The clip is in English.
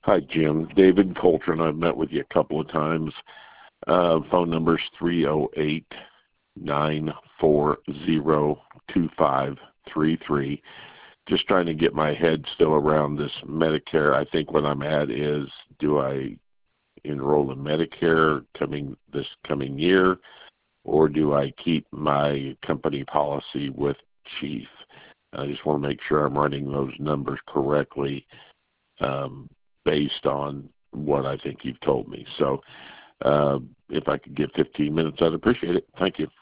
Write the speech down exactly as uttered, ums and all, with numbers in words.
Hi, Jim. David Coltrane. I've met with you a couple of times. Uh, phone number is three oh eight, nine four zero, two five three three. Just trying to get my head still around this Medicare. I think what I'm at is, do I enroll in Medicare coming this coming year, or do I keep my company policy with Chief? I just want to make sure I'm running those numbers correctly um, based on what I think you've told me. So uh, if I could get fifteen minutes, I'd appreciate it. Thank you.